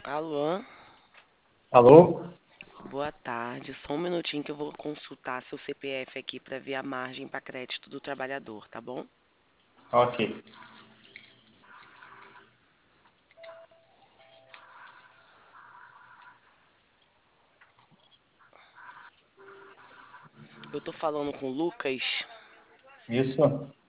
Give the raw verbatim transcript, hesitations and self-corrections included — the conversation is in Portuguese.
Alô, Alô? boa tarde. Só um minutinho que eu vou consultar seu C P F aqui para ver a margem para crédito do trabalhador, tá bom? Ok. Eu tô falando com o Lucas. Isso?